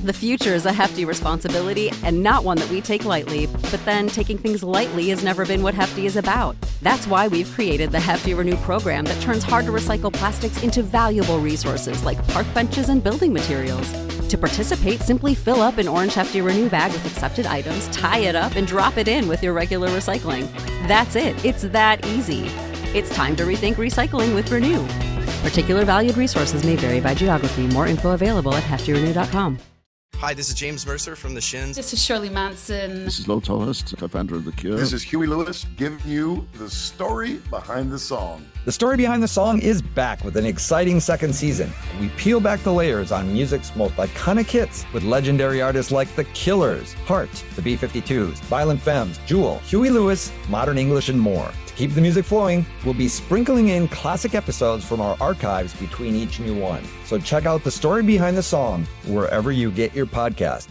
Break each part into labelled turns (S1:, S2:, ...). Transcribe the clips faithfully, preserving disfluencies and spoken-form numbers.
S1: The future is a hefty responsibility and not one that we take lightly, but then taking things lightly has never been what Hefty is about. That's why we've created the Hefty Renew program that turns hard-to-recycle plastics into valuable resources like park benches and building materials. To participate, simply fill up an orange Hefty Renew bag with accepted items, tie it up, and drop it in with your regular recycling. That's it. It's that easy. It's time to rethink recycling with Renew. Particular valued resources may vary by geography. More info available at hefty renew dot com.
S2: Hi, this is James Mercer from The Shins.
S3: This is Shirley Manson.
S4: This is Lo Tolhurst, co-founder of The Cure.
S5: This is Huey Lewis, giving you the story behind the song.
S6: The Story Behind the Song is back with an exciting second season. We peel back the layers on music's most iconic hits with legendary artists like The Killers, Heart, the B fifty-twos, Violent Femmes, Jewel, Huey Lewis, Modern English, and more. To keep the music flowing, we'll be sprinkling in classic episodes from our archives between each new one. So check out The Story Behind the Song wherever you get your podcast.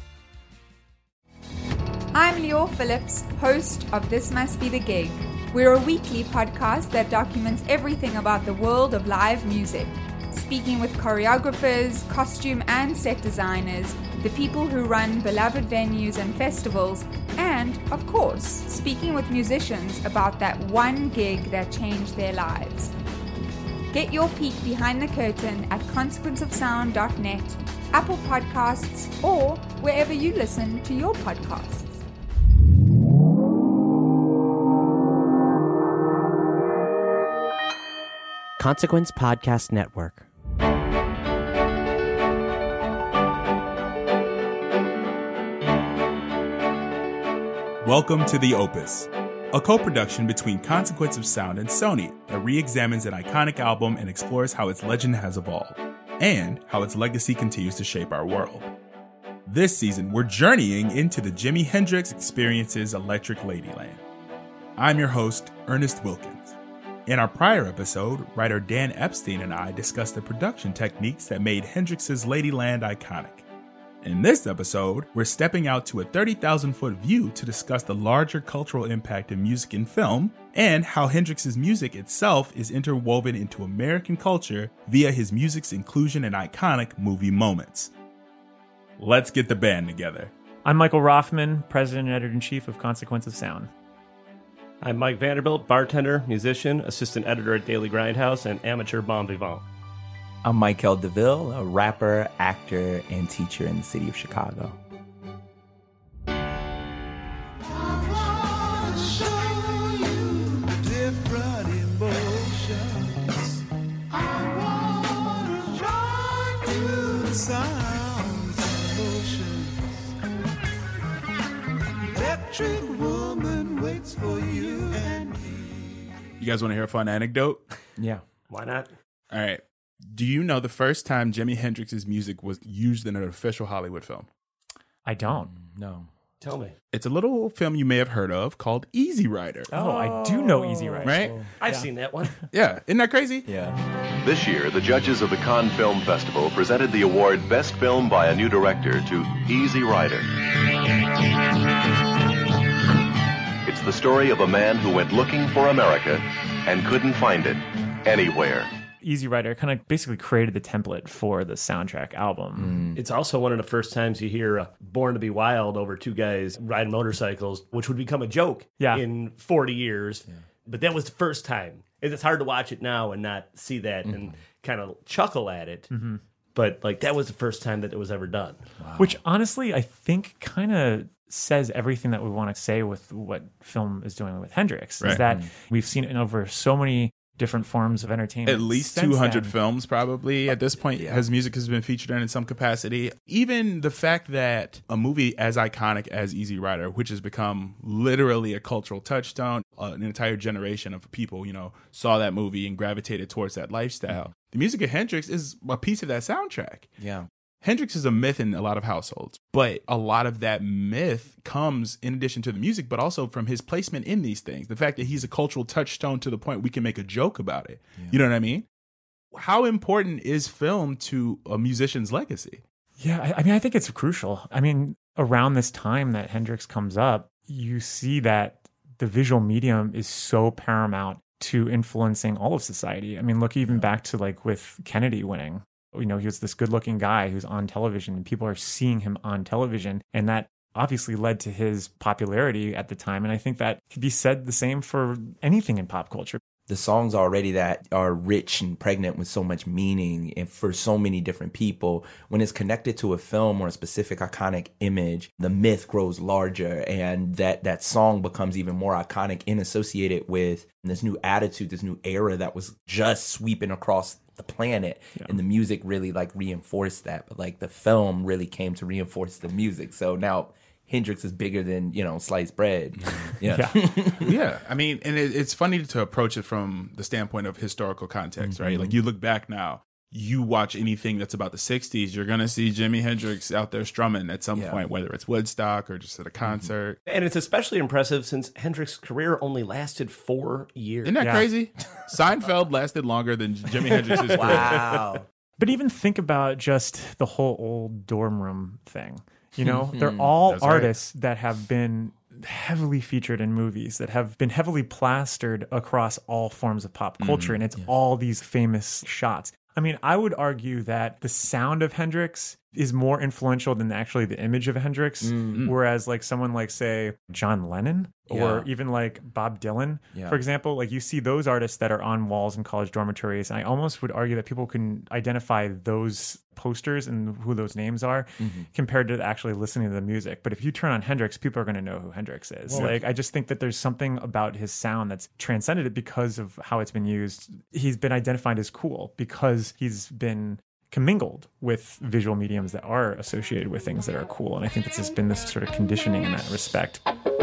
S7: I'm Lior Phillips, host of This Must Be the Gig. We're a weekly podcast that documents everything about the world of live music, speaking with choreographers, costume and set designers, the people who run beloved venues and festivals, and, of course, speaking with musicians about that one gig that changed their lives. Get your peek behind the curtain at consequence of sound dot net, Apple Podcasts, or wherever you listen to your podcasts.
S8: Consequence Podcast Network.
S9: Welcome to The Opus, a co-production between Consequence of Sound and Sony that re-examines an iconic album and explores how its legend has evolved, and how its legacy continues to shape our world. This season, we're journeying into the Jimi Hendrix Experience's Electric Ladyland. I'm your host, Ernest Wilkins. In our prior episode, writer Dan Epstein and I discussed the production techniques that made Hendrix's Ladyland iconic. In this episode, we're stepping out to a thirty thousand foot view to discuss the larger cultural impact of music and film, and how Hendrix's music itself is interwoven into American culture via his music's inclusion in iconic movie moments. Let's get the band together.
S10: I'm Michael Rothman, President and Editor-in-Chief of Consequence of Sound.
S11: I'm Mike Vanderbilt, bartender, musician, assistant editor at Daily Grindhouse, and amateur bon vivant.
S12: I'm Michael DeVille, a rapper, actor, and teacher in the city of Chicago.
S9: You guys want to hear a fun anecdote?
S10: Yeah.
S11: Why not?
S9: All right. Do you know the first time Jimi Hendrix's music was used in an official Hollywood film?
S10: I don't.
S12: No.
S11: Tell me.
S9: It's a little film you may have heard of called Easy Rider.
S10: Oh, I do know Easy Rider.
S9: Right?
S11: I've
S10: yeah.
S11: seen that one.
S9: Yeah. Isn't that crazy?
S12: Yeah.
S13: This year, the judges of the Cannes Film Festival presented the award Best Film by a New Director to Easy Rider. It's the story of a man who went looking for America and couldn't find it anywhere.
S10: Easy Rider kind of basically created the template for the soundtrack album.
S11: Mm. It's also one of the first times you hear uh, Born to be Wild over two guys riding motorcycles, which would become a joke
S10: yeah.
S11: in forty years. Yeah. But that was the first time. It's hard to watch it now and not see that mm-hmm. and kind of chuckle at it. Mm-hmm. But like that was the first time that it was ever done.
S10: Wow. Which honestly, I think kind of says everything that we want to say with what film is doing with Hendrix.
S9: Right.
S10: Is that mm. we've seen it over so many different forms of entertainment.
S9: At least two hundred
S10: then.
S9: films probably at this point. Yeah. His music has been featured in in some capacity. Even the fact that a movie as iconic as Easy Rider, which has become literally a cultural touchstone, uh, an entire generation of people, you know, saw that movie and gravitated towards that lifestyle. Mm-hmm. The music of Hendrix is a piece of that soundtrack.
S12: Yeah.
S9: Hendrix is a myth in a lot of households, but a lot of that myth comes in addition to the music, but also from his placement in these things. The fact that he's a cultural touchstone to the point we can make a joke about it. Yeah. You know what I mean? How important is film to a musician's legacy?
S10: Yeah, I, I mean, I think it's crucial. I mean, around this time that Hendrix comes up, you see that the visual medium is so paramount to influencing all of society. I mean, look even back to like with Kennedy winning. You know, he was this good-looking guy who's on television, and people are seeing him on television, and that obviously led to his popularity at the time. And I think that could be said the same for anything in pop culture.
S12: The songs already that are rich and pregnant with so much meaning and for so many different people, when it's connected to a film or a specific iconic image, the myth grows larger, and that, that song becomes even more iconic and associated with this new attitude, this new era that was just sweeping across the planet. Yeah. And the music really like reinforced that. But like the film really came to reinforce the music. So now Hendrix is bigger than, you know, sliced bread. Yeah.
S9: Yeah. Yeah. I mean, and it, it's funny to approach it from the standpoint of historical context, mm-hmm. right? Like you look back now, you watch anything that's about the sixties, you're going to see Jimi Hendrix out there strumming at some yeah. point, whether it's Woodstock or just at a concert.
S11: Mm-hmm. And it's especially impressive since Hendrix's career only lasted four years.
S9: Isn't that yeah. crazy? Seinfeld lasted longer than Jimi Hendrix's career.
S12: Wow.
S10: But even think about just the whole old dorm room thing. You know, they're all That's artists right. that have been heavily featured in movies, that have been heavily plastered across all forms of pop culture. Mm, and it's yeah. all these famous shots. I mean, I would argue that the sound of Hendrix is more influential than actually the image of Hendrix. Mm-hmm. Whereas like someone like, say, John Lennon or yeah. even like Bob Dylan, yeah. for example, like you see those artists that are on walls in college dormitories. And I almost would argue that people can identify those posters and who those names are mm-hmm. compared to actually listening to the music. But if you turn on Hendrix, people are going to know who Hendrix is. Well, like, I just think that there's something about his sound that's transcended it because of how it's been used. He's been identified as cool because he's been commingled with visual mediums that are associated with things that are cool. And I think that's just been this sort of conditioning in that respect.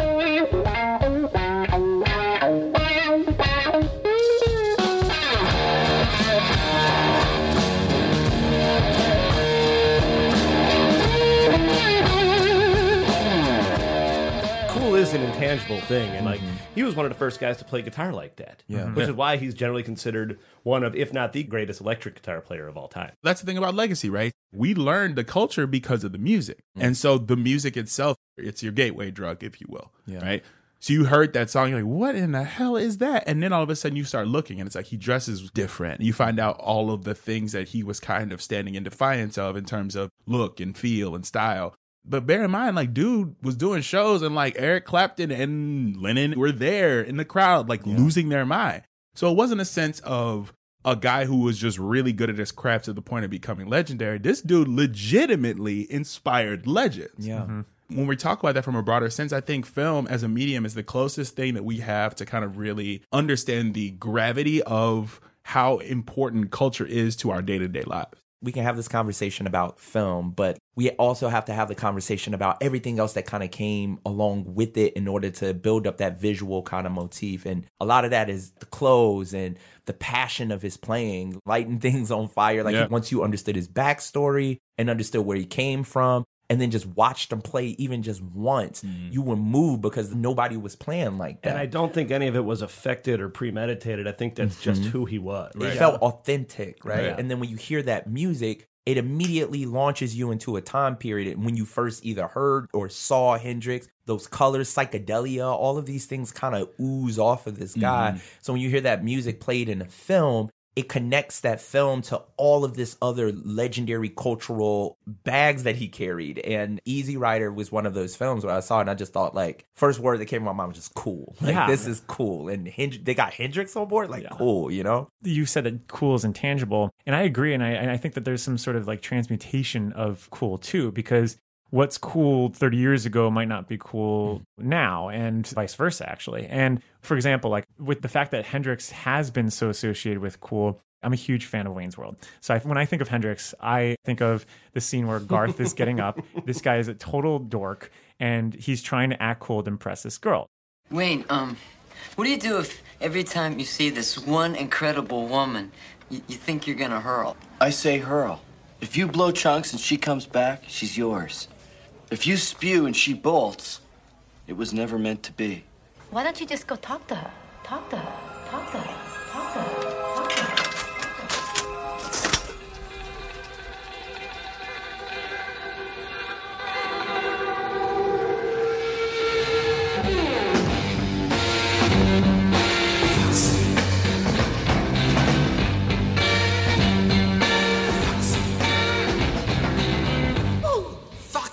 S11: Is an intangible thing, and like mm-hmm. he was one of the first guys to play guitar like that,
S12: yeah.
S11: which
S12: yeah.
S11: is why he's generally considered one of, if not the greatest electric guitar player of all time.
S9: That's the thing about legacy, right? We learned the culture because of the music, mm-hmm. and so the music itself, it's your gateway drug, if you will, yeah. right? So you heard that song, you're like, what in the hell is that? And then all of a sudden you start looking, and it's like he dresses different. You find out all of the things that he was kind of standing in defiance of in terms of look and feel and style. But bear in mind, like, dude was doing shows and like Eric Clapton and Lennon were there in the crowd, like yeah. losing their mind. So it wasn't a sense of a guy who was just really good at his craft to the point of becoming legendary. This dude legitimately inspired legends.
S12: Yeah. Mm-hmm.
S9: When we talk about that from a broader sense, I think film as a medium is the closest thing that we have to kind of really understand the gravity of how important culture is to our day-to-day lives.
S12: We can have this conversation about film, but we also have to have the conversation about everything else that kind of came along with it in order to build up that visual kind of motif. And a lot of that is the clothes and the passion of his playing, lighting things on fire. Like yeah. once you understood his backstory and understood where he came from, and then just watched him play even just once, mm. you were moved because nobody was playing like that.
S11: And I don't think any of it was affected or premeditated. I think that's mm-hmm. just who he was.
S12: It right. felt authentic, right? Yeah. And then when you hear that music, it immediately launches you into a time period when you first either heard or saw Hendrix. Those colors, psychedelia, all of these things kind of ooze off of this guy. Mm-hmm. So when you hear that music played in a film, it connects that film to all of this other legendary cultural bags that he carried. And Easy Rider was one of those films where I saw it and I just thought, like, first word that came to my mind was just cool. Like, yeah. this is cool. And Hend- they got Hendrix on board? Like, yeah. cool, you know?
S10: You said that cool is intangible. And I agree. And I, and I think that there's some sort of, like, transmutation of cool, too, because what's cool thirty years ago might not be cool now, and vice versa, actually. And for example, like with the fact that Hendrix has been so associated with cool, I'm a huge fan of Wayne's World. So I, when I think of Hendrix, I think of the scene where Garth is getting up. This guy is a total dork, and he's trying to act cool to impress this girl.
S3: Wayne, um, what do you do if every time you see this one incredible woman, you, you think you're gonna hurl?
S14: I say hurl. If you blow chunks and she comes back, she's yours. If you spew and she bolts, it was never meant to be.
S15: Why don't you just go talk to her? Talk to her. Talk to her. Talk to her. Talk to her.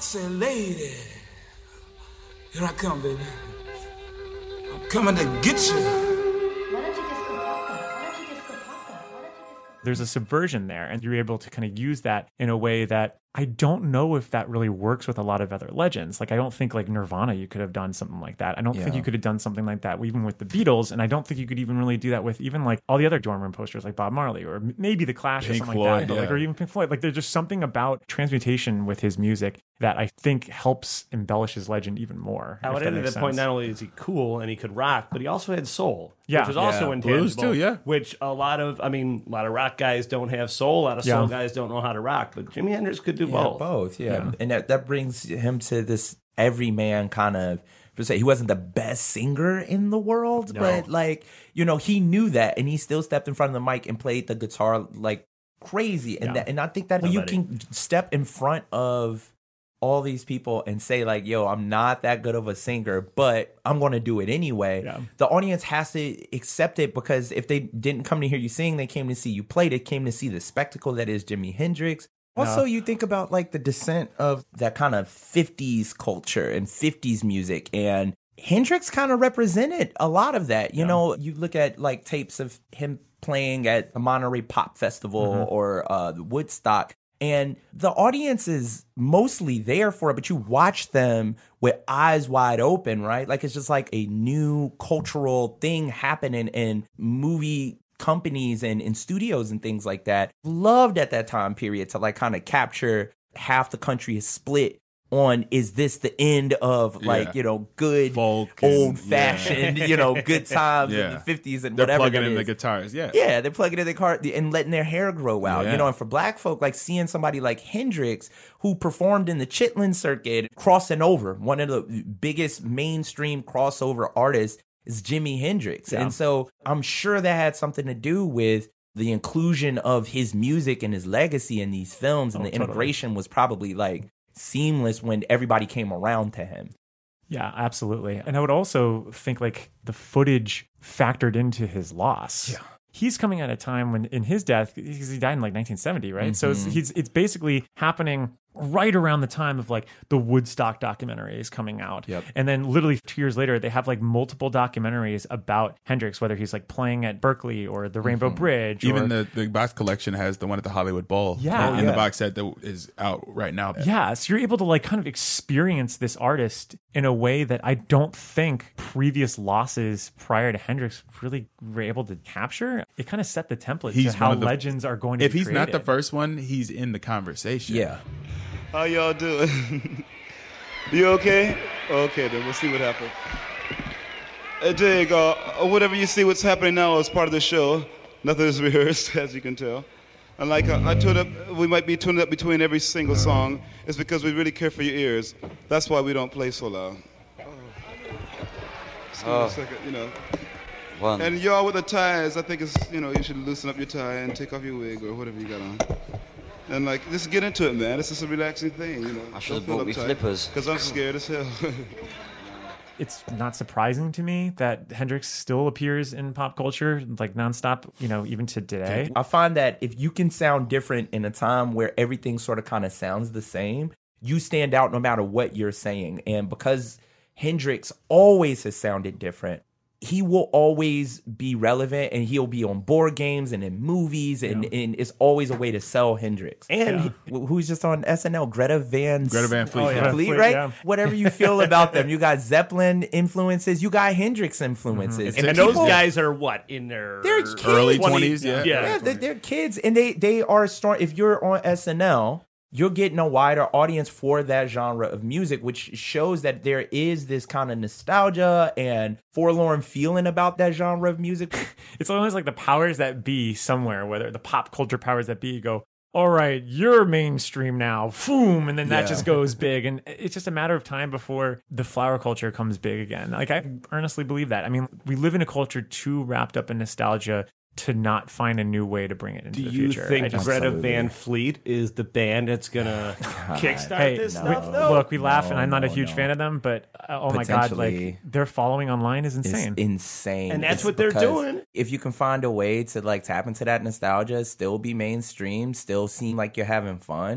S16: said, lady, here I come, baby. I'm coming to get you.
S10: There's a subversion there, and you're able to kind of use that in a way that I don't know if that really works with a lot of other legends. Like, I don't think like Nirvana, you could have done something like that. I don't
S12: Yeah.
S10: think you could have done something like that even with the Beatles, and I don't think you could even really do that with even like all the other dorm room posters like Bob Marley or m- maybe The Clash or
S9: Pink
S10: something
S9: Floyd,
S10: like that, but, like,
S9: yeah.
S10: or even Pink Floyd. Like, there's just something about transmutation with his music that I think helps embellish his legend even more.
S11: I
S10: if
S11: would
S10: that
S11: end at
S10: makes
S11: that point,
S10: sense.
S11: not only is he cool and he could rock, but he also had soul,
S10: Yeah.
S11: which was also
S10: Yeah.
S11: intangible.
S9: Blues too, yeah.
S11: Which a lot of, I mean, a lot of rock guys don't have soul. A lot of soul
S10: Yeah.
S11: guys don't know how to rock. But Jimi Hendrix could do
S12: Yeah,
S11: both.
S12: both, yeah.
S10: Yeah.
S12: And that, that brings him to this everyman kind of, to say he wasn't the best singer in the world,
S11: No.
S12: but like, you know, he knew that and he still stepped in front of the mic and played the guitar like crazy. And
S10: Yeah.
S12: that, and I think that when you
S11: Nobody.
S12: can step in front of all these people and say like, yo, I'm not that good of a singer, but I'm going to do it anyway.
S10: Yeah.
S12: The audience has to accept it, because if they didn't come to hear you sing, they came to see you play. They came to see the spectacle that is Jimi Hendrix. Also, you think about like the descent of that kind of fifties culture and fifties music, and Hendrix kind of represented a lot of that. You
S10: Yeah.
S12: know, you look at like tapes of him playing at the Monterey Pop Festival
S10: Mm-hmm.
S12: or uh, Woodstock, and the audience is mostly there for it, but you watch them with eyes wide open, right? Like it's just like a new cultural thing happening in movie companies and in studios and things like that. Loved at that time period to like kind of capture half the country is split on, is this the end of like,
S9: Yeah.
S12: you know, good
S9: Folk and-
S12: old fashioned,
S9: yeah.
S12: you know, good times in
S9: Yeah.
S12: the fifties and
S9: They're
S12: whatever
S9: plugging
S12: that
S9: in the
S12: is.
S9: guitars, yeah.
S12: Yeah, they're plugging in their car and letting their hair grow out.
S9: Yeah.
S12: You know, and for black folk, like seeing somebody like Hendrix, who performed in the Chitlin circuit, crossing over, one of the biggest mainstream crossover artists is Jimi Hendrix.
S10: Yeah.
S12: And so I'm sure that had something to do with the inclusion of his music and his legacy in these films. And
S10: Oh,
S12: the
S10: totally.
S12: integration was probably like seamless when everybody came around to him.
S10: Yeah, absolutely. And I would also think like the footage factored into his loss.
S12: Yeah.
S10: He's coming at a time when in his death, because he died in like nineteen seventy, right? So it's,
S12: Mhm.
S10: he's it's basically happening right around the time of like the Woodstock documentary is coming out.
S12: Yep.
S10: And then literally two years later, they have like multiple documentaries about Hendrix, whether he's like playing at Berkeley or the Rainbow Bridge.
S9: Even
S10: or,
S9: the, the box collection has the one at the Hollywood Bowl.
S10: Yeah.
S9: in
S10: Yeah.
S9: the box set that is out right now.
S10: Yeah, so you're able to like kind of experience this artist in a way that I don't think previous losses prior to Hendrix really were able to capture. It kind of set the template
S9: He's
S10: to how
S9: one of the-
S10: legends are going to
S9: If
S10: be
S9: he's not the
S10: created.
S9: first one, he's in the conversation.
S12: Yeah.
S17: How y'all doing? You okay? Okay, then we'll see what happens. Uh, Dig, uh, whatever you see what's happening now is part of the show. Nothing is rehearsed, as you can tell. And like uh, I tune up, we might be tuning up between every single song. It's because we really care for your ears. That's why we don't play so loud. Just give me
S18: Oh.
S17: a second, you know.
S18: One.
S17: And y'all with the ties, I think it's, you know, you should loosen up your tie and take off your wig or whatever you got on. And like, just get into it, man. This is a relaxing thing, you know.
S18: I should have brought me flippers.
S17: Because I'm scared as hell.
S10: It's not surprising to me that Hendrix still appears in pop culture like nonstop, you know, even to today.
S12: I find that if you can sound different in a time where everything sort of kind of sounds the same, you stand out no matter what you're saying. And because Hendrix always has sounded different, he will always be relevant, and he'll be on board games and in movies, and,
S10: Yeah.
S12: and it's always a way to sell Hendrix. And
S10: Yeah.
S12: he- who's just on S N L? Greta Van
S9: Greta Van Fleet.
S10: Oh, yeah.
S12: Fleet,
S10: Fleet,
S12: right?
S10: yeah.
S12: Whatever you feel about them, you got Zeppelin influences, you got Hendrix influences,
S11: And,
S12: people-
S11: those guys are what in their
S12: They're kids.
S9: Early
S11: twenty
S9: twenties, yeah.
S12: Yeah, they're, they're kids, and they they are strong. If you're on S N L, you're getting a wider audience for that genre of music, which shows that there is this kind of nostalgia and forlorn feeling about that genre of music.
S10: It's almost like the powers that be somewhere, whether the pop culture powers that be go, all right, you're mainstream now, boom, and then that
S12: Yeah.
S10: just goes big. And it's just a matter of time before the flower culture comes big again. Like, I earnestly believe that. I mean, we live in a culture too wrapped up in nostalgia to not find a new way to bring it into
S11: Do
S10: the
S11: you
S10: future. I
S11: think
S10: just-
S11: Greta Van Fleet is the band that's gonna kickstart
S10: Hey,
S11: this
S10: we-
S11: stuff? though?
S10: look, we laugh, and
S12: No,
S10: I'm not a
S12: no,
S10: huge
S12: no.
S10: fan of them, but uh, oh my god, like
S12: Potentially.
S10: their following online is
S12: It's
S10: insane.
S12: insane.
S11: And that's
S12: It's
S11: what they're
S12: because
S11: doing.
S12: If you can find a way to like tap into that nostalgia, still be mainstream, still seem like you're having fun,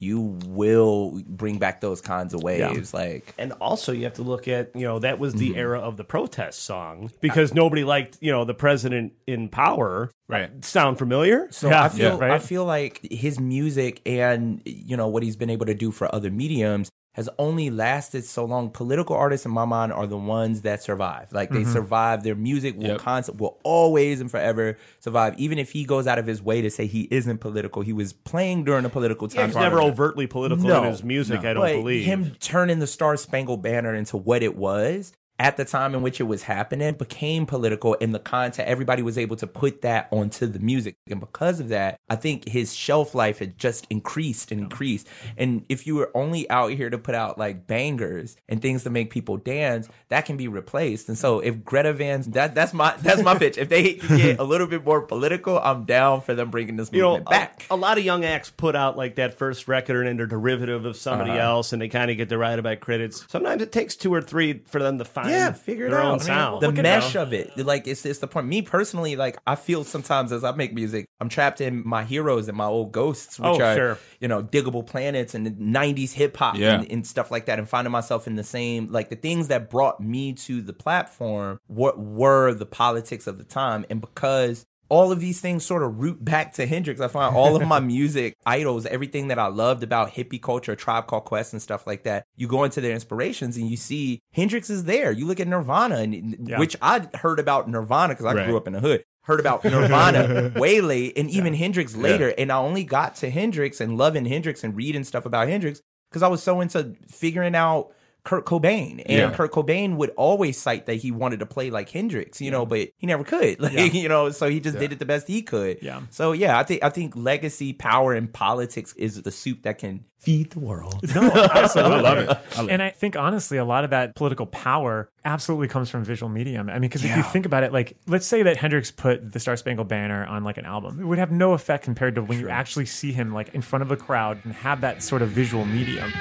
S12: you will bring back those kinds of waves. Yeah. Like,
S11: and also you have to look at, you know, that was the mm-hmm. era of the protest song because nobody liked, you know, the president in power.
S9: Right.
S11: Sound familiar?
S12: So yeah. I feel yeah, right? I feel like his music and, you know, what he's been able to do for other mediums has only lasted so long. Political artists, in my mind, are the ones that survive. Like, they mm-hmm. survive. Their music will yep. constant, will always and forever survive. Even if he goes out of his way to say he isn't political, he was playing during a political time.
S11: Yeah, he's never overtly political
S12: no,
S11: in his music,
S12: no.
S11: I don't
S12: but
S11: believe.
S12: Him turning the Star Spangled Banner into what it was at the time in which it was happening became political, and the content, everybody was able to put that onto the music. And because of that, I think his shelf life had just increased and increased. And if you were only out here to put out like bangers and things to make people dance, that can be replaced. And so if Greta Van, that that's my that's my pitch. If they get a little bit more political, I'm down for them bringing this movement
S11: you know,
S12: back.
S11: A, a lot of young acts put out like that first record and they're derivative of somebody uh-huh. else, and they kind of get derided by critics. Sometimes it takes two or three for them to find
S12: yeah, figure it
S11: their
S12: out.
S11: own
S12: I mean,
S11: sound.
S12: The mesh of it, like it's it's the point. Me personally, like I feel sometimes as I make music, I'm trapped in my heroes and my old ghosts, which
S11: oh,
S12: are
S11: sure.
S12: you know, Diggable Planets and the nineties hip hop
S9: yeah.
S12: and, and stuff like that, and finding myself in the same, like the things that brought me to the platform were, were the politics of the time. And because all of these things sort of root back to Hendrix, I find all of my music idols, everything that I loved about hippie culture, Tribe Called Quest and stuff like that, you go into their inspirations and you see Hendrix is there. You look at Nirvana, and yeah. which I heard about Nirvana because I right. grew up in the hood. Heard about Nirvana way late, and even yeah. Hendrix later. Yeah. And I only got to Hendrix and loving Hendrix and reading stuff about Hendrix because I was so into figuring out Kurt Cobain. And yeah. Kurt Cobain would always cite that he wanted to play like Hendrix, you yeah. know, but he never could. Like, yeah. you know, so he just yeah. did it the best he could.
S10: Yeah.
S12: So yeah, I think I think legacy, power, and politics is the soup that can feed the world.
S10: No, absolutely.
S9: I love it. I love
S10: and I think honestly, a lot of that political power absolutely comes from visual medium. I mean, because
S12: yeah.
S10: if you think about it, like, let's say that Hendrix put the Star Spangled Banner on like an album, it would have no effect compared to when True. you actually see him like in front of a crowd and have that sort of visual medium.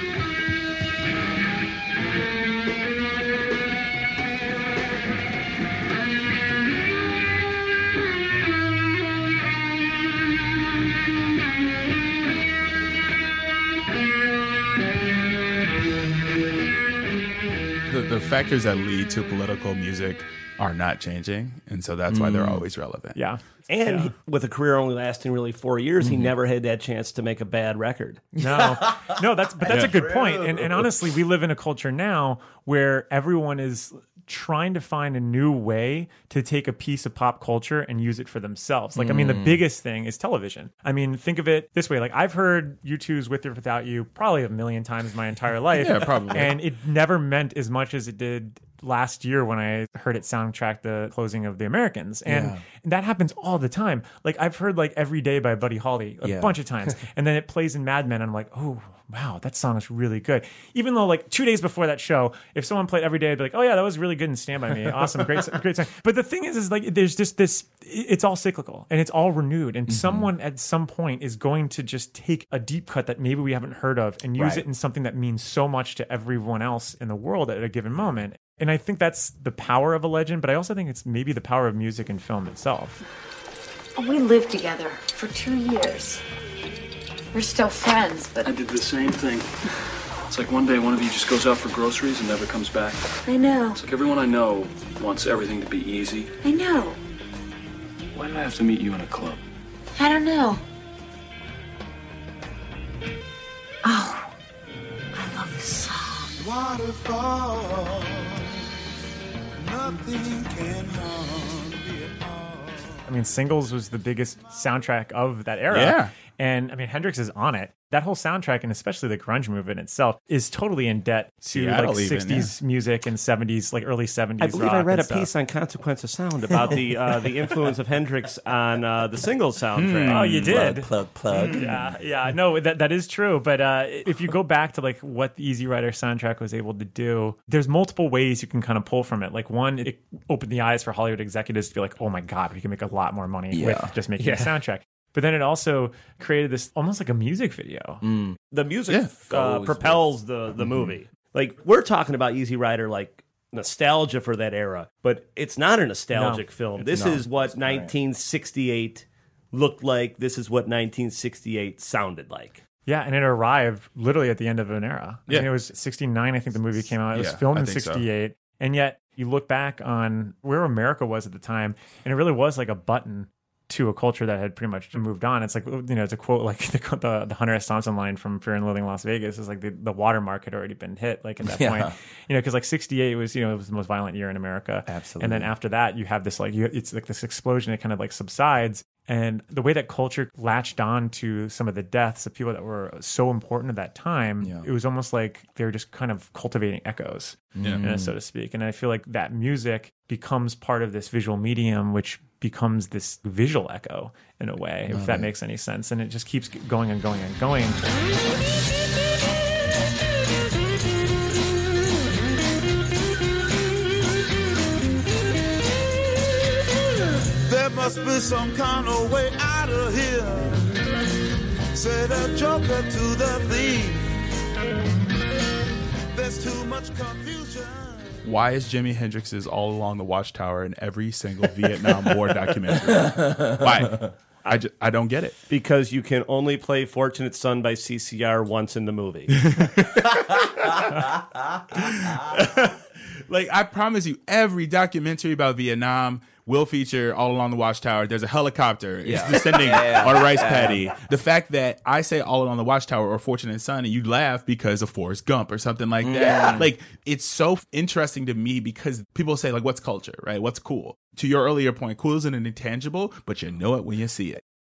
S9: The, the factors that lead to political music are not changing, and so that's why they're always relevant.
S10: Yeah.
S11: And
S10: yeah.
S11: he, with a career only lasting really four years,
S10: mm-hmm.
S11: he never had that chance to make a bad record.
S10: No, no, that's but that's
S9: yeah.
S10: a good point. And, and honestly, we live in a culture now where everyone is trying to find a new way to take a piece of pop culture and use it for themselves. Like, mm. I mean, the biggest thing is television. I mean, think of it this way. Like, I've heard U two's With or Without You probably a million times my entire life.
S9: Yeah, probably.
S10: And it never meant as much as it did last year when I heard it soundtrack the closing of The Americans. And,
S12: Yeah.
S10: and that happens all the time. Like, I've heard like Every Day by Buddy Holly a
S12: Yeah.
S10: bunch of times. And then it plays in Mad Men and I'm like, oh, wow, that song is really good. Even though like two days before that show, if someone played Every Day, I'd be like, oh yeah, that was really good and Stand By Me. Awesome, great, great song. But the thing is, is like, there's just this, it's all cyclical and it's all renewed. And mm-hmm. someone at some point is going to just take a deep cut that maybe we haven't heard of and use
S12: Right.
S10: it in something that means so much to everyone else in the world at a given moment. And I think that's the power of a legend, but I also think it's maybe the power of music and film itself.
S15: We lived together for two years. We're still friends, but...
S19: I did the same thing. It's like one day one of you just goes out for groceries and never comes back.
S15: I know.
S19: It's like everyone I know wants everything to be easy.
S15: I know.
S19: Why did I have to meet you in a club?
S15: I don't know. Oh, I love this song.
S16: Waterfall, nothing can harm me at all.
S10: I mean, Singles was the biggest soundtrack of that era.
S9: Yeah.
S10: And I mean, Hendrix is on it. That whole soundtrack, and especially the grunge movement itself, is totally in debt to
S9: Seattle
S10: like
S9: even,
S10: sixties
S9: yeah.
S10: music and seventies, like early seventies.
S11: I believe
S10: rock
S11: I read a
S10: and stuff.
S11: piece on Consequence of Sound about the uh, the influence of Hendrix on uh, the Singles soundtrack.
S10: Mm. Oh, you did?
S12: Plug, plug, plug.
S10: Yeah, yeah. No, that that is true. But uh, if you go back to like what the Easy Rider soundtrack was able to do, there's multiple ways you can kind of pull from it. Like one, it opened the eyes for Hollywood executives to be like, oh my God, we can make a lot more money
S12: Yeah.
S10: with just making
S11: Yeah.
S10: a soundtrack. But then it also created this almost like a music video.
S12: Mm.
S11: The music
S9: Yeah.
S11: uh,
S12: Goes
S11: propels the, the movie. Like, we're talking about Easy Rider, like, nostalgia for that era, but it's not a nostalgic
S10: No,
S11: film.
S10: it's
S11: This
S10: not.
S11: is what nineteen sixty-eight looked like. This is what nineteen sixty-eight sounded like.
S10: Yeah, and it arrived literally at the end of an era. I
S9: Yeah.
S10: mean, it was sixty-nine, I think the movie came out. It was
S9: Yeah,
S10: filmed
S9: I
S10: in
S9: think so.
S10: sixty-eight. And yet you look back on where America was at the time, and it really was like a button to a culture that had pretty much moved on. It's like, you know, it's a quote like the the, the Hunter S. Thompson line from Fear and Loathing in Las Vegas is like the, the watermark had already been hit, like at that
S12: Yeah.
S10: point. You know, because like sixty-eight was, you know, it was the most violent year in America.
S12: Absolutely.
S10: And then after that, you have this like, you, it's like this explosion, it kind of like subsides. And the way that culture latched on to some of the deaths of people that were so important at that time,
S12: Yeah.
S10: it was almost like they were just kind of cultivating echoes,
S9: Yeah.
S10: you know, so to speak. And I feel like that music becomes part of this visual medium, which becomes this visual echo in a way,
S12: Love
S10: if that
S12: it.
S10: makes any sense. And it just keeps going and going and going.
S16: There must be some kind of way out of here. Say the joker to the thief. There's too much confusion.
S9: Why is Jimi Hendrix's All Along the Watchtower in every single Vietnam War documentary? Why? I, just, I don't get it.
S11: Because you can only play Fortunate Son by C C R once in the movie.
S9: Like, I promise you, every documentary about Vietnam will feature All Along the Watchtower. There's a helicopter. It's
S12: Yeah.
S9: descending
S12: Yeah, yeah.
S9: on a rice
S12: Yeah.
S9: paddy. The fact that I say All Along the Watchtower or Fortunate Son and you laugh because of Forrest Gump or something like that.
S12: Yeah.
S9: Like, it's so interesting to me because people say, like, what's culture, right? What's cool? To your earlier point, cool isn't an intangible, but you know it when you see it.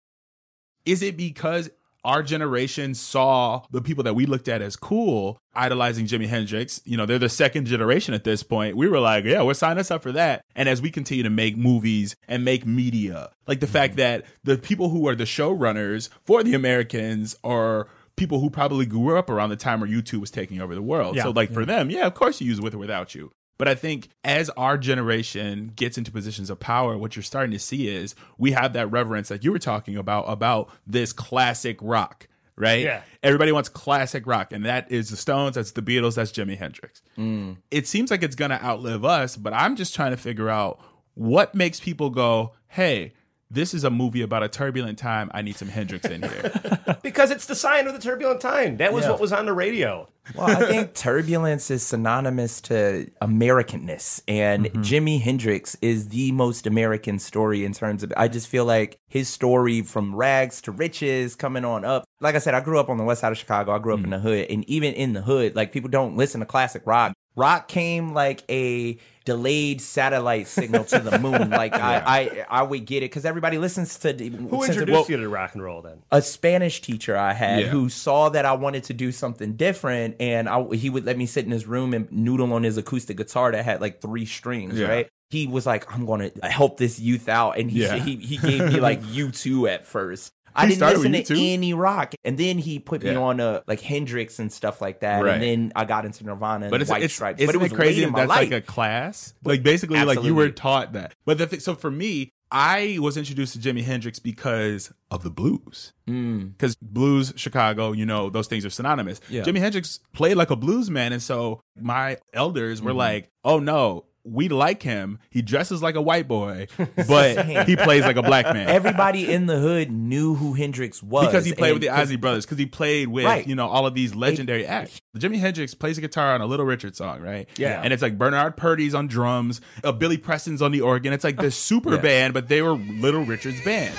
S9: Is it because our generation saw the people that we looked at as cool idolizing Jimi Hendrix? You know, they're the second generation at this point. We were like, yeah, we're signing us up for that. And as we continue to make movies and make media, like the fact that the people who are the showrunners for the Americans are people who probably grew up around the time where YouTube was taking over the world.
S10: Yeah.
S9: So like for
S10: Yeah.
S9: them, yeah, of course you use With or Without You. But I think as our generation gets into positions of power, what you're starting to see is we have that reverence that you were talking about, about this classic rock, right?
S11: Yeah.
S9: Everybody wants classic rock, and that is the Stones, that's the Beatles, that's Jimi Hendrix.
S12: Mm.
S9: It seems like it's going to outlive us, but I'm just trying to figure out what makes people go, hey, this is a movie about a turbulent time. I need some Hendrix in here.
S11: Because it's the sign of the turbulent time. That was
S12: Yeah.
S11: what was on the radio.
S12: Well, I think turbulence is synonymous to Americanness, and
S11: Mm-hmm.
S12: Jimi Hendrix is the most American story in terms of. I just feel like his story from rags to riches, coming on up. Like I said, I grew up on the west side of Chicago. I grew up
S11: Mm.
S12: in the hood, and even in the hood, like people don't listen to classic rock. Rock came like a delayed satellite signal to the moon. Like
S11: Yeah.
S12: I, I, I would get it because everybody listens to.
S11: Who introduced you to rock and roll then?
S12: A Spanish teacher I had
S11: Yeah.
S12: who saw that I wanted to do something different, and I, he would let me sit in his room and noodle on his acoustic guitar that had like three strings,
S9: Yeah.
S12: right? He was like, I'm going to help this youth out, and he
S9: Yeah.
S12: he, he gave me like U two at first. I
S9: He
S12: didn't
S9: started
S12: listen
S9: with
S12: to
S9: U two?
S12: any rock, and then he put me
S9: Yeah.
S12: on uh, like Hendrix and stuff like that,
S9: Right.
S12: and then I got into Nirvana and
S9: But it's,
S12: White
S9: it's,
S12: Stripes.
S9: isn't
S12: But it was
S9: it crazy
S12: late in
S9: that
S12: my
S9: that's
S12: life.
S9: like a class? Like basically, like you were
S12: Absolutely.
S9: taught that. But the thing, so for me, I was introduced to Jimi Hendrix because of the blues. Because blues, Chicago, you know, those things are synonymous.
S12: Yeah.
S9: Jimi Hendrix played like a blues man, and so my elders were
S12: Mhm.
S9: like, "Oh no." We like him. He dresses like a white boy, but he plays like a black man.
S12: Everybody in the hood knew who Hendrix was
S9: Because he played
S12: and
S9: with the
S12: 'cause-
S9: Isley Brothers, because he played with,
S12: Right.
S9: you know, all of these legendary acts. Jimi Hendrix plays a guitar on a Little Richard song, right?
S11: Yeah.
S9: And it's like Bernard Purdy's on drums, uh, Billy Preston's on the organ. It's like this super
S12: Yeah.
S9: band, but they were Little Richard's band.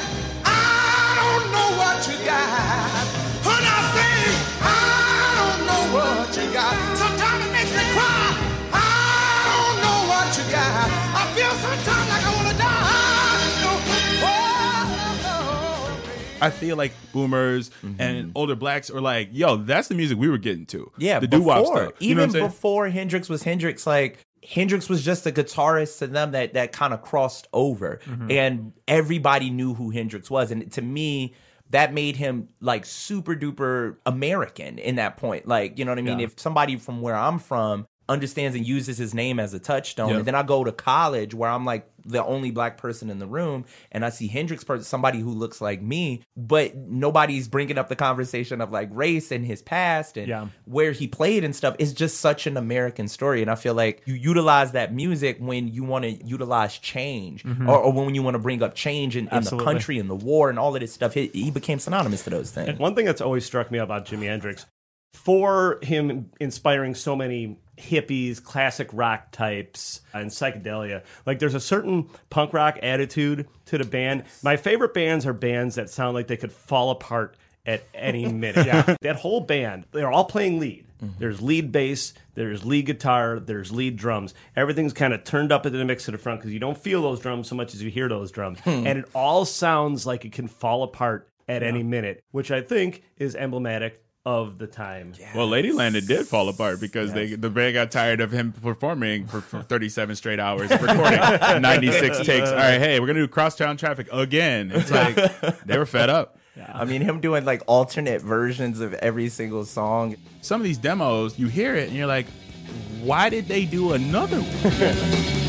S16: I don't know what you got. When I say I don't know what you got, sometimes it makes me cry. I don't know what you got. I feel sometimes like I want to die.
S9: I feel like boomers and older blacks are like, yo, that's the music we were getting to.
S12: Yeah,
S9: the doo-wop
S12: before,
S9: stuff. You know what
S12: even
S9: I'm saying?
S12: before Hendrix was Hendrix, like Hendrix was just a guitarist to them that that kind of crossed over,
S10: Mhm.
S12: and everybody knew who Hendrix was, and to me, that made him like super duper American in that point. Like, you know what I mean?
S10: Yeah.
S12: If somebody from where I'm from understands and uses his name as a touchstone.
S20: Yep.
S12: And then I go to college where I'm like the only black person in the room, and I see Hendrix, somebody who looks like me, but nobody's bringing up the conversation of like race and his past and
S10: Yeah.
S12: where he played and stuff. It's just such an American story. And I feel like you utilize that music when you want to utilize change
S10: Mhm.
S12: or, or when you want to bring up change in, in the
S11: Absolutely.
S12: country and the war and all of this stuff. He, he became synonymous to those things.
S11: And one thing that's always struck me about Jimi Hendrix, for him inspiring so many hippies, classic rock types, and psychedelia, like there's a certain punk rock attitude to the band. My favorite bands are bands that sound like they could fall apart at any minute. Yeah. That whole band, they're all playing lead. Mm-hmm. There's lead bass, there's lead guitar, there's lead drums. Everything's kind of turned up into the mix to the front because you don't feel those drums so much as you hear those drums.
S20: Hmm.
S11: And it all sounds like it can fall apart at
S9: Yeah.
S11: any minute, which I think is emblematic of the time.
S9: Well, Ladyland, it did fall apart because they the band got tired of him performing for, for thirty-seven straight hours, recording ninety-six takes. All right, hey, we're going to do Crosstown Traffic again. It's like they were fed up.
S12: I mean, him doing like alternate versions of every single song.
S9: Some of these demos, you hear it and you're like, why did they do another one?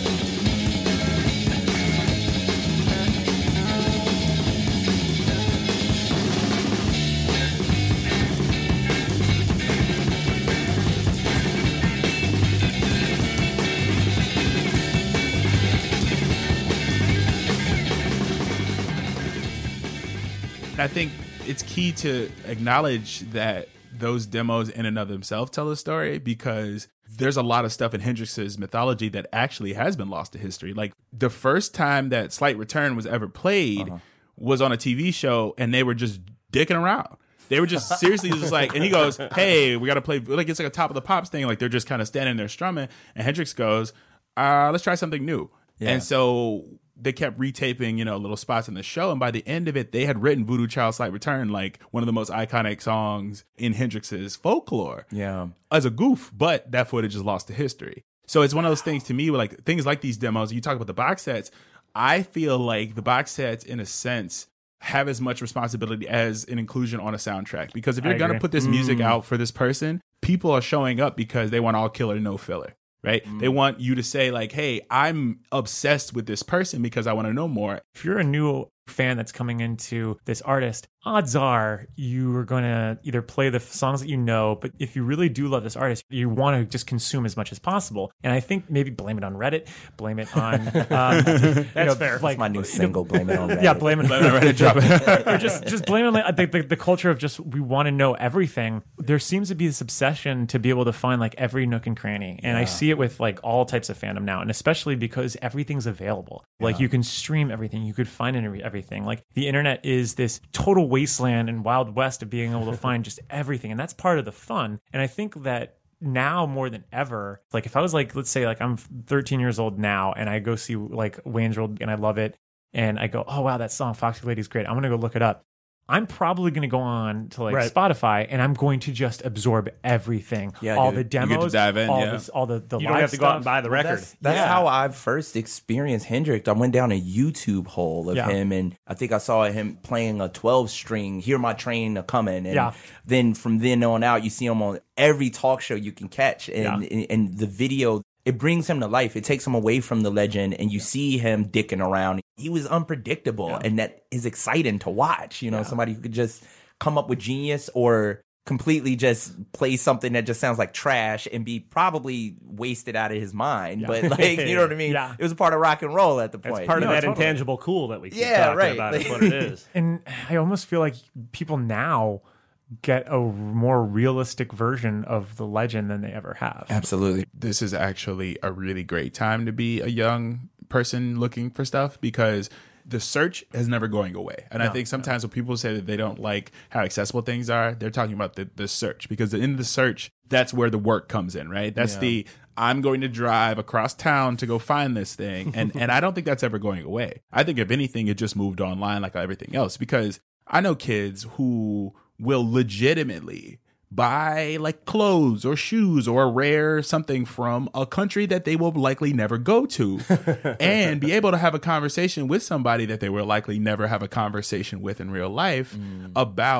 S9: I think it's key to acknowledge that those demos in and of themselves tell a story, because there's a lot of stuff in Hendrix's mythology that actually has been lost to history. Like the first time that Slight Return was ever played uh-huh. was on a T V show, and they were just dicking around. They were just seriously just like, and he goes, hey, we got to play, like it's like a Top of the Pops thing. Like they're just kind of standing there strumming, and Hendrix goes, uh, let's try something new. Yeah. And so they kept retaping, you know, little spots in the show. And by the end of it, they had written Voodoo Child Slight Return, like one of the most iconic songs in Hendrix's folklore.
S12: Yeah.
S9: As a goof, but that footage is lost to history. So it's one of those things to me where like things like these demos, you talk about the box sets, I feel like the box sets in a sense have as much responsibility as an inclusion on a soundtrack. Because if you're going to put this music
S10: Mm.
S9: out for this person, people are showing up because they want all killer, no filler. Right? Mm. They want you to say like, hey, I'm obsessed with this person because I want to know more.
S10: If you're a new fan that's coming into this artist, odds are you are going to either play the songs that you know, but if you really do love this artist, you want to just consume as much as possible. And I think maybe blame it on Reddit, blame it on... Um,
S11: That's
S10: you know,
S11: fair.
S10: Like,
S12: That's my new single, Blame It on Reddit.
S10: Yeah, blame it,
S9: blame it on Reddit, drop it.
S10: Or just, just blame it on like, the, the, the culture of just, we want to know everything. There seems to be this obsession to be able to find like every nook and cranny. And
S12: Yeah.
S10: I see it with like all types of fandom now, and especially because everything's available. Like
S12: Yeah.
S10: you can stream everything, you could find every- everything. Like the internet is this total wasteland and wild west of being able to find just everything. And that's part of the fun. And I think that now more than ever, like if I was like, let's say like I'm thirteen years old now and I go see like Wayne's World and I love it, and I go, oh wow, that song Foxy Lady's great, I'm gonna go look it up. I'm probably going to go on to like
S11: Right.
S10: Spotify, and I'm going to just absorb everything.
S12: Yeah,
S10: all
S12: dude.
S10: the
S9: You get to
S10: demos,
S9: dive in,
S10: all,
S9: yeah.
S10: this, all the, the
S11: You
S10: live
S11: don't have to go out
S10: stuff.
S11: and buy the
S12: Well,
S11: record.
S12: That's, that's
S10: Yeah.
S12: how I first experienced Hendrix. I went down a YouTube hole of
S10: Yeah.
S12: him, and I think I saw him playing a twelve string, Hear My Train a Coming. And
S10: Yeah.
S12: then from then on out, you see him on every talk show you can catch. And,
S10: Yeah.
S12: and, and the video, it brings him to life. It takes him away from the legend, and you see him dicking around. He was unpredictable,
S10: Yeah.
S12: and that is exciting to watch. You know,
S10: Yeah.
S12: somebody who could just come up with genius or completely just play something that just sounds like trash and be probably wasted out of his mind.
S10: Yeah.
S12: But like, you know what I mean?
S10: Yeah.
S12: It was a part of rock and roll at the
S11: That's
S12: point.
S11: part
S12: you
S11: of
S12: know?
S11: that
S10: totally.
S11: intangible cool that we keep
S12: Yeah,
S11: talking
S12: right.
S11: about. Is what it is.
S10: And I almost feel like people now get a more realistic version of the legend than they ever have.
S12: Absolutely.
S9: This is actually a really great time to be a young person looking for stuff, because the search is never going away. And
S10: No,
S9: I think sometimes when people say that they don't like how accessible things are, they're talking about the, the search, because in the search, that's where the work comes in, right? That's
S12: Yeah.
S9: the, I'm going to drive across town to go find this thing. And, and I don't think that's ever going away. I think if anything, it just moved online like everything else, because I know kids who will legitimately buy like clothes or shoes or a rare something from a country that they will likely never go to and be able to have a conversation with somebody that they will likely never have a conversation with in real life
S12: Mm.
S9: about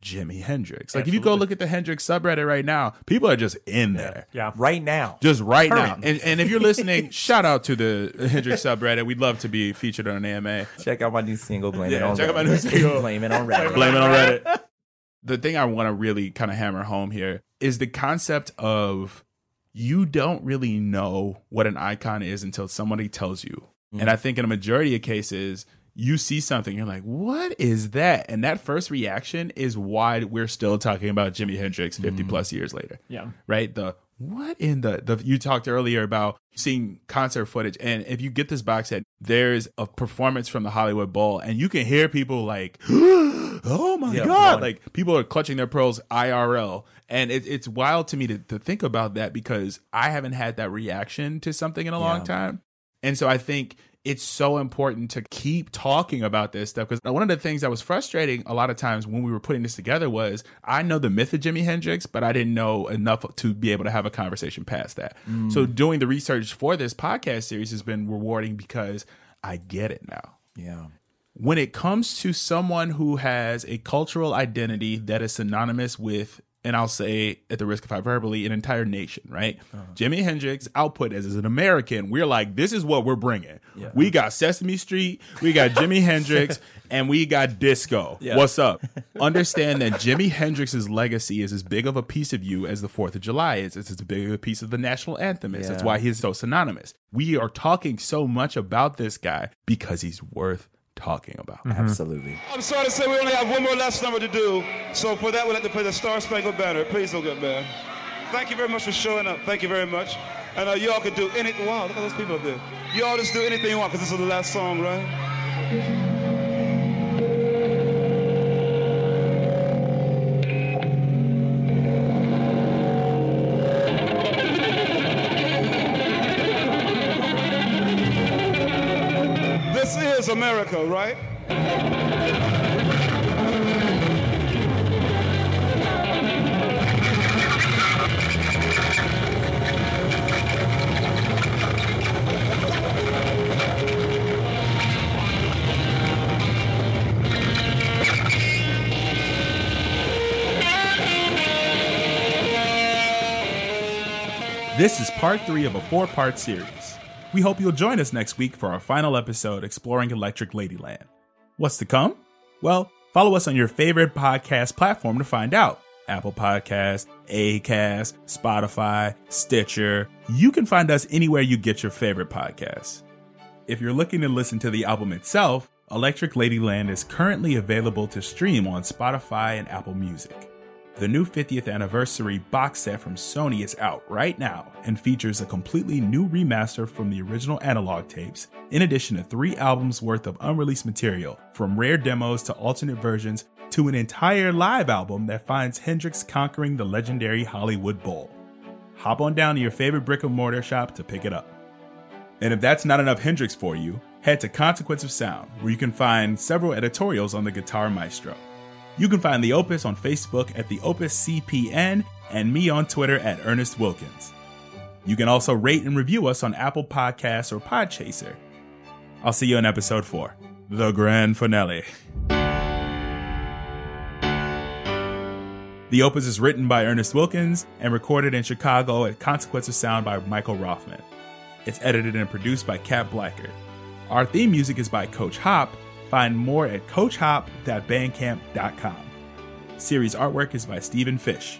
S9: Jimi Hendrix. Like, Absolutely. If you go look at the Hendrix subreddit right now, people are just in there.
S10: Yeah.
S12: Right now.
S9: Just right
S12: Current.
S9: now. And, and if you're listening, shout out to the Hendrix subreddit. We'd love to be featured on an A M A.
S12: Check out my new single, Blame
S9: yeah,
S12: It on
S9: check
S12: Reddit.
S9: out my new single.
S12: Blame It on Reddit.
S9: Blame It on Reddit. The thing I want to really kind of hammer home here is the concept of you don't really know what an icon is until somebody tells you. Mm-hmm. And I think in a majority of cases, you see something, you're like, what is that? And that first reaction is why we're still talking about Jimi Hendrix fifty mm. plus years later.
S10: Yeah.
S9: Right? The what in the, the, you talked earlier about seeing concert footage. And if you get this box set, there's a performance from the Hollywood Bowl and you can hear people like, oh my yeah, God. One. Like people are clutching their pearls I R L. And it, it's wild to me to, to think about that because I haven't had that reaction to something in a yeah. long time. And so I think it's so important to keep talking about this stuff because one of the things that was frustrating a lot of times when we were putting this together was I know the myth of Jimi Hendrix, but I didn't know enough to be able to have a conversation past that. Mm. So doing the research for this podcast series has been rewarding because I get it now.
S12: Yeah.
S9: When it comes to someone who has a cultural identity that is synonymous with, and I'll say at the risk of hyperbole, an entire nation, right? Uh-huh. Jimi Hendrix output as, as an American, we're like, this is what we're bringing. Yeah. We got Sesame Street, we got Jimi Hendrix, and we got disco. Yeah. What's up? Understand that Jimi Hendrix's legacy is as big of a piece of you as the fourth of July is. It's as big of a piece of the national anthem is. Yeah. That's why he's so synonymous. We are talking so much about this guy because he's worth talking about.
S12: Mm-hmm. Absolutely.
S17: I'm sorry to say we only have one more last number to do, so for that we'll have to play the Star Spangled Banner. Please don't get mad. Thank you very much for showing up. Thank you very much. And uh, y'all can do anything. Wow, look at those people up there. Y'all just do anything you want because this is the last song, right? This is America, right?
S9: This is part three of a four-part series. We hope you'll join us next week for our final episode exploring Electric Ladyland. What's to come? Well, follow us on your favorite podcast platform to find out. Apple Podcasts, Acast, Spotify, Stitcher. You can find us anywhere you get your favorite podcasts. If you're looking to listen to the album itself, Electric Ladyland is currently available to stream on Spotify and Apple Music. The new fiftieth anniversary box set from Sony is out right now and features a completely new remaster from the original analog tapes, in addition to three albums worth of unreleased material, from rare demos to alternate versions to an entire live album that finds Hendrix conquering the legendary Hollywood Bowl. Hop on down to your favorite brick and mortar shop to pick it up. And if that's not enough Hendrix for you, head to Consequence of Sound, where you can find several editorials on the Guitar Maestro. You can find The Opus on Facebook at The Opus C P N and me on Twitter at Ernest Wilkins. You can also rate and review us on Apple Podcasts or Podchaser. I'll see you in episode four, the grand finale. The Opus is written by Ernest Wilkins and recorded in Chicago at Consequence of Sound by Michael Rothman. It's edited and produced by Kat Blackard. Our theme music is by Coach Hop. Find more at coach hop dot bandcamp dot com. Series artwork is by Stephen Fish.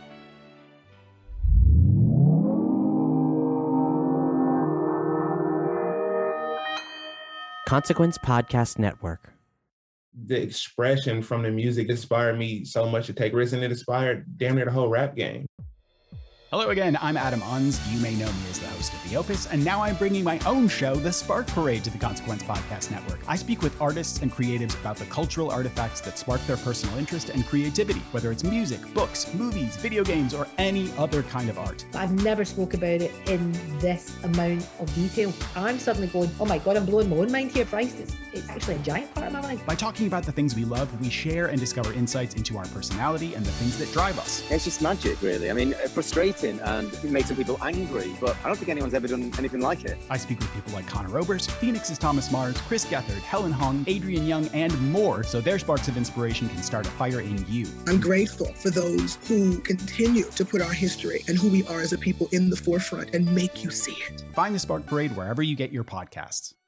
S8: Consequence Podcast Network.
S20: The expression from the music inspired me so much to take risks, and it inspired damn near the whole rap game.
S21: Hello again, I'm Adam Unz. You may know me as the host of The Opus, and now I'm bringing my own show, The Spark Parade, to the Consequence Podcast Network. I speak with artists and creatives about the cultural artifacts that spark their personal interest and creativity, whether it's music, books, movies, video games, or any other kind of art.
S15: I've never spoke about it in this amount of detail. I'm suddenly going, oh my God, I'm blowing my own mind here, Christ. It's, it's actually a giant part of my life.
S21: By talking about the things we love, we share and discover insights into our personality and the things that drive us.
S22: It's just magic, really. I mean, frustrating
S1: exciting and it made some people angry, but I don't think anyone's ever done anything like it.
S21: I speak with people like Connor Oberst, Phoenix's Thomas Mars, Chris Gethard, Helen Hong, Adrian Young, and more, so their sparks of inspiration can start a fire in you.
S22: I'm grateful for those who continue to put our history and who we are as a people in the forefront and make you see it.
S21: Find The Spark Parade wherever you get your podcasts.